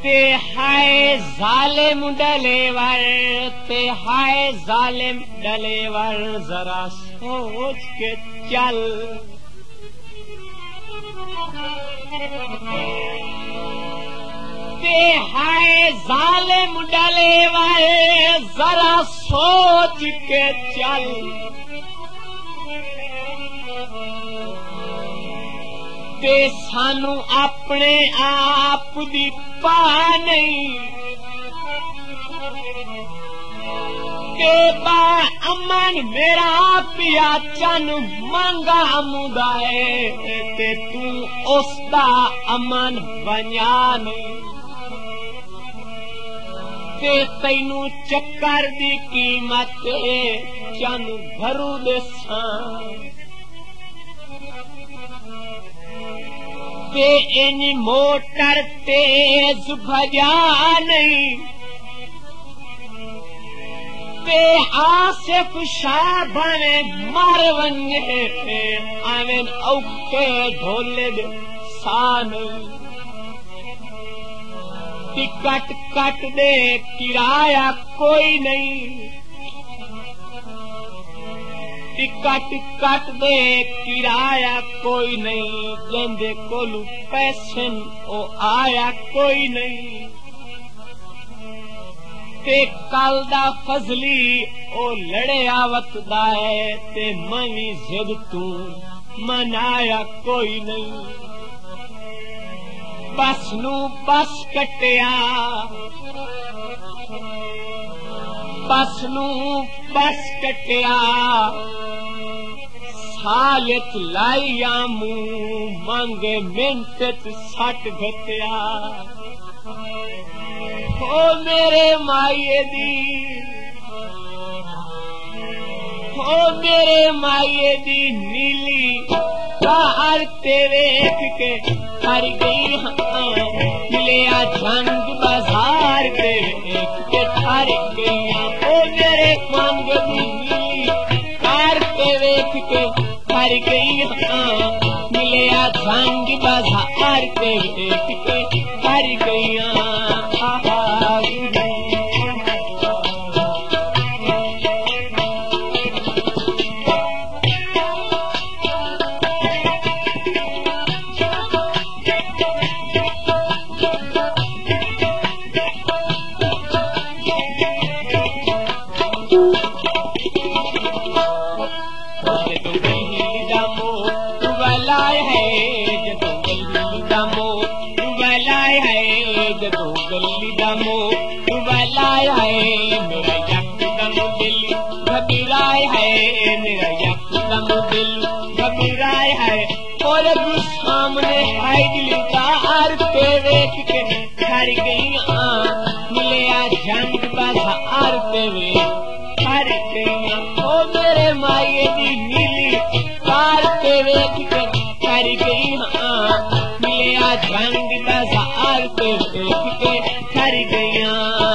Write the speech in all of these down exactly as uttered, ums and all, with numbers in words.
ते हाय जालिम डलेवर, ते हाय जालिम डलेवर, जरा सोच के चल। ते हाय जालिम डलेवर, जरा सोच के चल। ते सानू अपने आप दी पा नहीं, ते बा अमन मेरा पिया चन मंगा मुदाए, ते तू उसदा अमन बना नहीं। ते तैनू चक्कर दी कीमत चन भरू देसा, ते इन मोटर तेज भजा नहीं। ते आसिफ शाह बने मार वंगे, आवेन औखे ढोले दे सान। टिकट कट दे किराया कोई नहीं, टिकट कट दे किराया कोई नहीं। जेंदे कोलू पैसे ओ आया कोई नहीं। ते कल दा फजली ओ लड़िया वकदा है, ते मनी जिद तू मनाया कोई नहीं। बस नू बस कटिया, बस नू बस कटिया, सालित लाइया मुंह मंगे मिनट सट घटिया। ओ मेरे माये दी, ओ मेरे माये दी नीली कार ते वेख के हर गई हाँ। मिलिया जंग बाजार ते वेख के हर गई हाँ। ओ मेरे मांग दी नीली कार ते वेख के हर गई हाँ। मिलिया जंग बाजार ते वेख के हर गई हाँ। गली दमो वालाय है मेरा यकदम दिल घबराए है, मेरा यकदम दिल घबराए है। और सामने है दिलदार के वेख के हर गई हाँ। मिलिया जंग बाजार के वेख हर गई। ओ मेरे माये दी नीली कार के वेख के हर गई हाँ। मिलिया जंग बाजार के वेख के हर गया।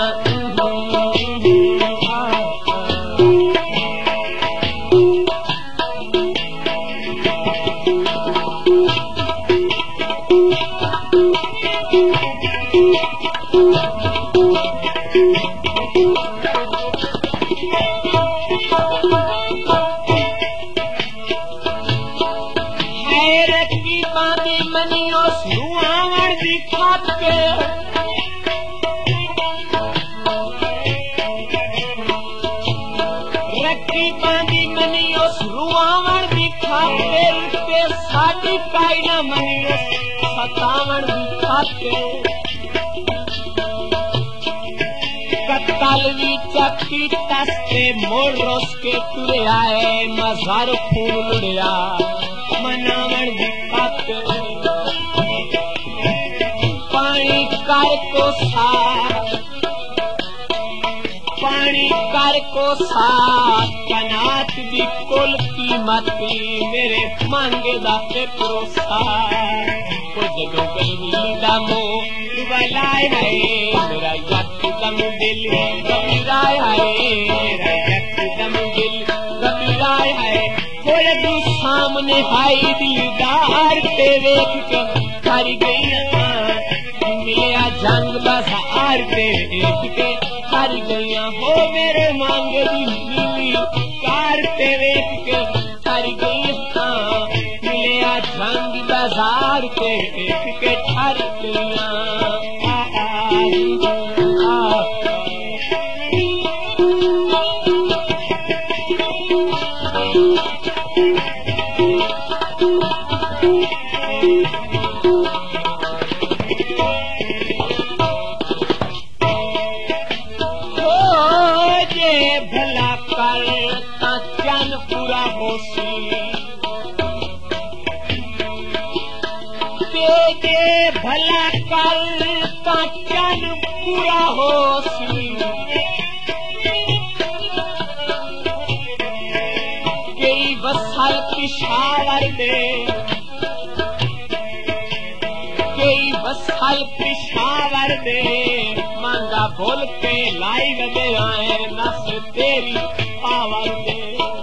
हैरत की बांधी मनियों सुआवण दिखा के रुआवण दिखा के साड़ी कायना मनियो सतावण दिखा के। कत्तल भी चक्की तस्ते मोड़ रोस के तुरे आए मजार खून लुड़िया मनावण दिखा के। पानी कर को साथ पानी कर को साथ कनात दी कुल कीमती मेरे मांगे दा भरोसा। ओ जदों गली दा मोह वलाए है मेरा यकदम दिल घबराए है, मेरा यकदम दिल घबराए है। और तू सामने हाई दिलदार ते वेख के हर गई मिलिया जंग बसार के देख के हर गईया हो मेरे मांगे दी नीली कार ते देख के हर गईया मिलिया जंग बाजार के देख के हर गईया भला कर चन पूरा होसी तेजे भला कर चन पूरा होसी कई बसाल पिशावर दे कई बसाल पिशावर दे मांगा बोल के लाई लगे आए नस तेरी पावर दे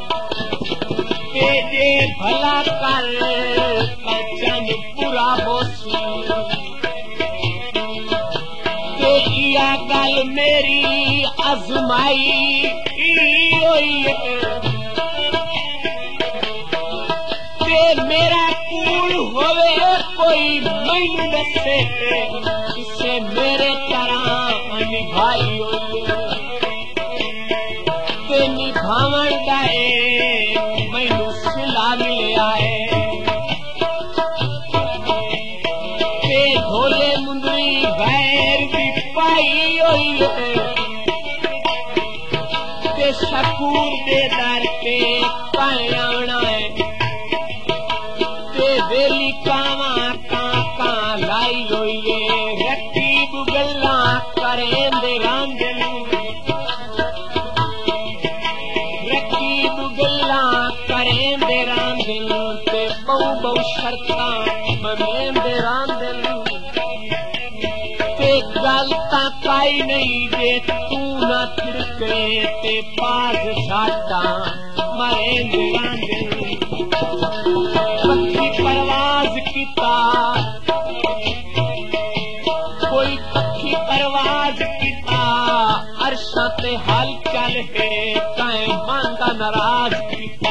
तेजे भला कर कचन पूरा होसी ते इया गल मेरी अजमाई होई ते मेरा कूल होवे कोई मैनू दसे इसे मेरे तरह निभाई ते निभावन दाए मैनू सिला मिलिया है ते ढोले मुंदरी गैर भी पाई होई ते शकूर दे दर पे पाए आना है ते वेली कावा काका लाई होई रकीब गल्ला करेंदे रांदे रकीब गल्ला करेंदे रांदे ते बहु बहु शर्तां मनेंदे रांदे ते गल तां काई नहीं जे तू ना तिड़के ते पास साटा मरेंदे रांदे पक्की परवाज कीता कोई पक्की परवाज कीता अरशा ते हाल चल है काए मांदा नाराज कीता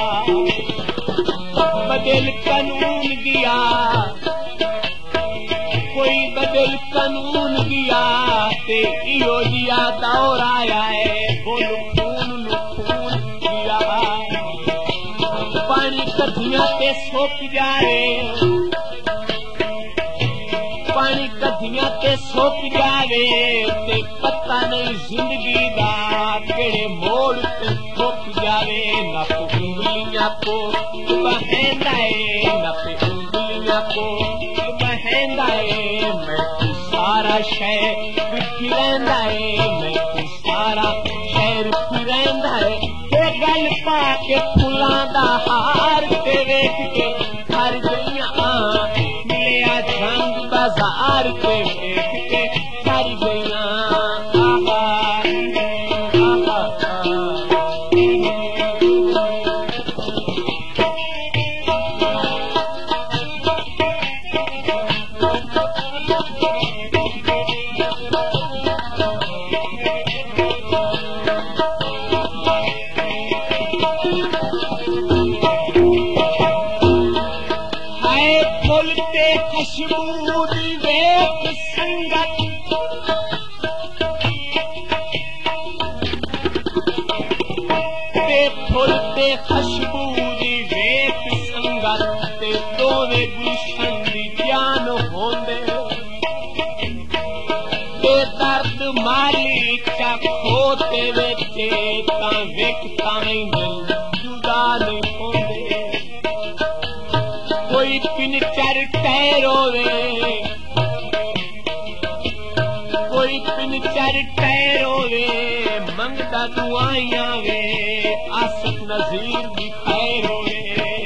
बदल कानून दिया कोई बदल कानून दिया ते इहो दिया दौर आया है बोल खून नु खून दिया पानी कधिया ते सोक जाए पानी कधिया ते सोक जावे ते पता नहीं जिंदगी दा केड़े मोड़ ते सोक जावे नप उंगलियां को बहंदा है नप उंगलियां को बहंदा है मैं तू सारा शहर फिरंदा है मैं तू सारा शहर फिरंदा है ते गल पा के फुलां दा हार ते वेख के हर गईया मिलिया जंग बाजार के देख के हर गईया खुशबू दी वेख संगत ते फुल ते खुशबू दी वेख संगत ते दोवे गुलशन दी जान होंदे ते दर्द माली चा खोते वेचे तां वेख तां जुदा नहीं होंदे कोई पिन चर टैरोवे कोई पिन चर टैरोवे मंगदा दुआइयां वे आसफ नजीर दी खैरोवे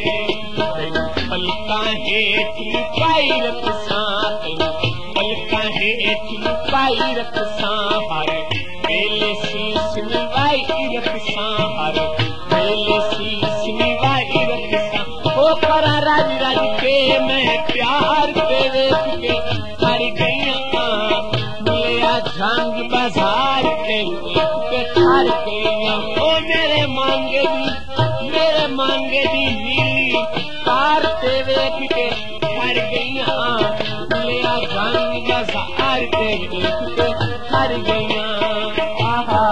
पलका हेठ लुकाई रखसा पलका हेठ लुकाई रखसा हर मेले शीश निवाई रखसा हर मेले शीश निवाई रखसा ओ करा राज राज के मैं प्यार पे वेख के हर गईया झंग बाजार के ठार गईया ओ मेरे मांगे दी मेरे मांगे दी नीली कार ते वेख के ठार गईया लिया झंग बाजार के ठार गईया आहा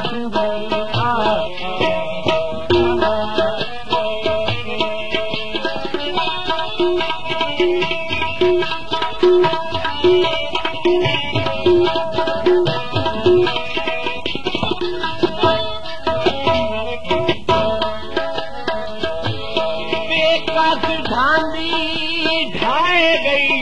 ढांडी ढाए गई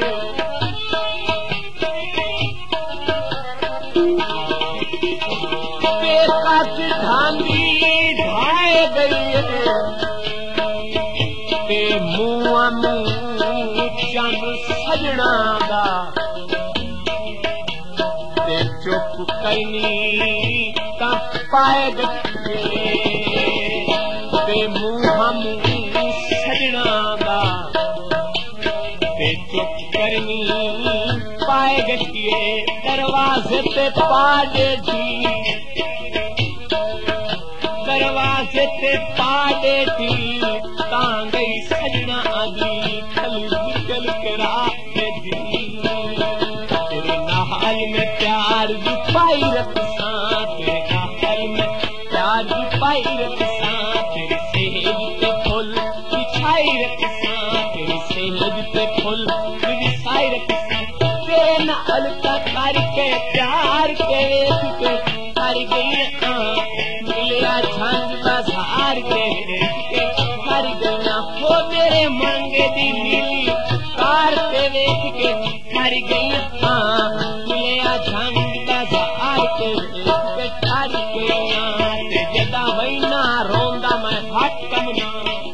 बेकस ढांडी ढाए गई ते मुँह मुँह चंद सजना दा ते चुप करनी ता पाए गए ते मुँह मुँह सजना दा ते चुप करनी पाए गए दरवाजे पे पाड़े थी दरवाजे पे पाड़े थी तां गई सजना आदि खल निकल के रात दी तेरे नाल में प्यार की पाई रखसा तेरे नाल में प्यार की पाई रखसा तेरी सेहत पे फुल बिछाई रखसा तेरी सेहत पे फुल बिछाई रखसा तेरे नाल का करके प्यार के वेख के कर गई मिलिया झंग बाजार के वेख के कर गईया हो मेरे मांगे दी नीली कार के वेख के कर गईया मिलिया झंग बाजार के वेख के कर गईया ते जदा वैना रोंदा मैं हट कमना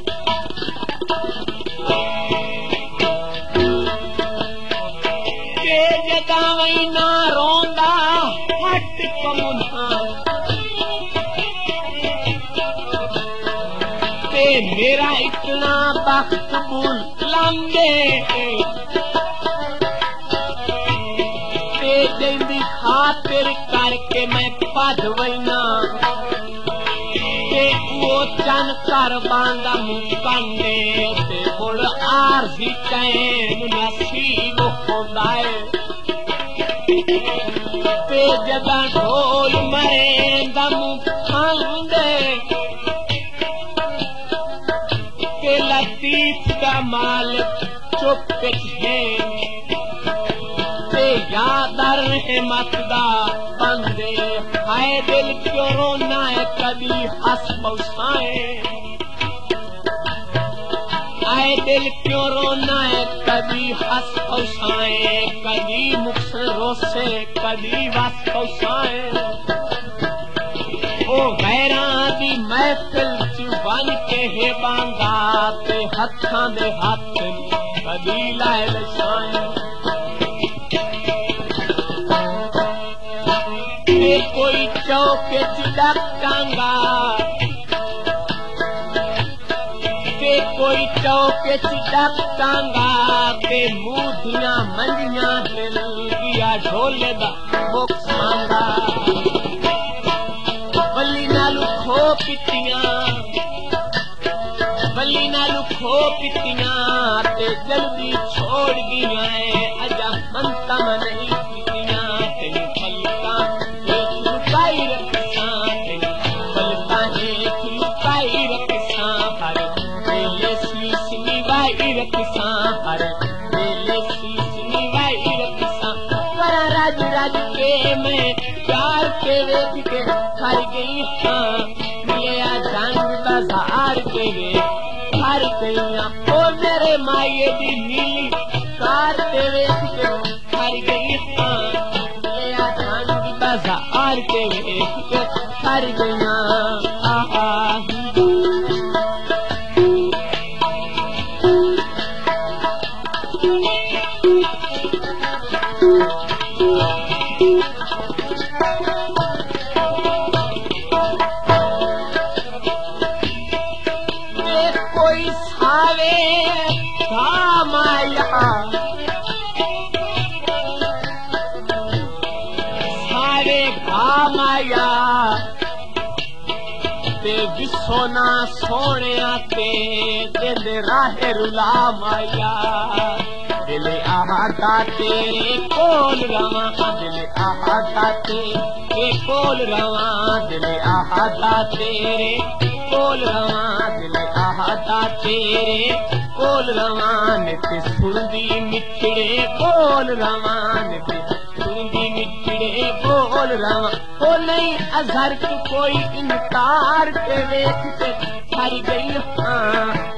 जदा वैना रोंदा हट कमुना ते मेरा इतना बख्त बुल लंबे ते जिंदी खातिर करके मैं पद वैना ते वो चन कर बांदा मुंडे ते मुड़ आरजी कैन नसीब होंदा है ते जदा ढोल मरे दम खांदे ते लतीफ का मालिक चुप है ते यादर रहमत दा बंदे हाय दिल क्यों रोना है कभी हंस पौसाए आए दिल क्यों रोना है कभी हंस पौसाए कभी मुख से रोसे कभी वस पौसाए ओ गैरा दी महफिल च बन के है बांगा ते हत्थां दे हत्थ कभी लाए लसाए ते कोई चौके च डकांगा ते कोई चौके च डकांगा ते मूधियां मंजियां हिल गया ढोले दा मुख सांगा बल्ली नालू खो पितियां बल्ली नालू खो पितियां ते जल्दी छोड़ गया है अजा मनता नहीं पितियां तेरी पलका एक लुकाई रखसा तेरी पलका एक लुकाई रखसा हर बेले शीश निवाई रखसा हर बेले शीश निवाई रखसा करा राज राज के मैं प्यार के वेख के हर गई हाँ मिलिया झंग बाजार के वेख हर गईया ओ मेरे माये दी नीली कार के वेख के हर गई हाँ मिलिया झंग बाजार के वेख के हर गईया आहा कोई सावे माया माया ते विसोना सोने ते दिल राहे रुला माया दिल आहा तेरे कोल रवा दिल आहा तेरे कोल रवा दिल आहा तेरे कोल रवा दिल आहा तेरे कोल रवा नित सुनदी मिठड़े कोल रवा नित सुनदी मिठड़े बोल रवा ओ नहीं अजहर तू कोई इनकार के वेख के हर गई हाँ